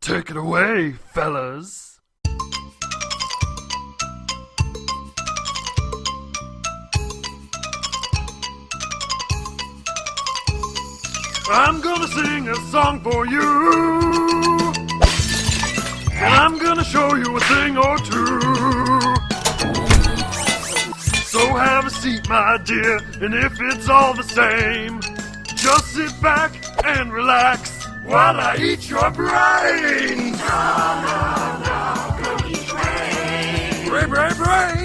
Take it away, fellas. I'm gonna sing a song for you, and I'm gonna show you a thing or two. So have a seat, my dear, and if it's all the same, just sit back and relax while I eat your brains. No, go eat brains. Brain.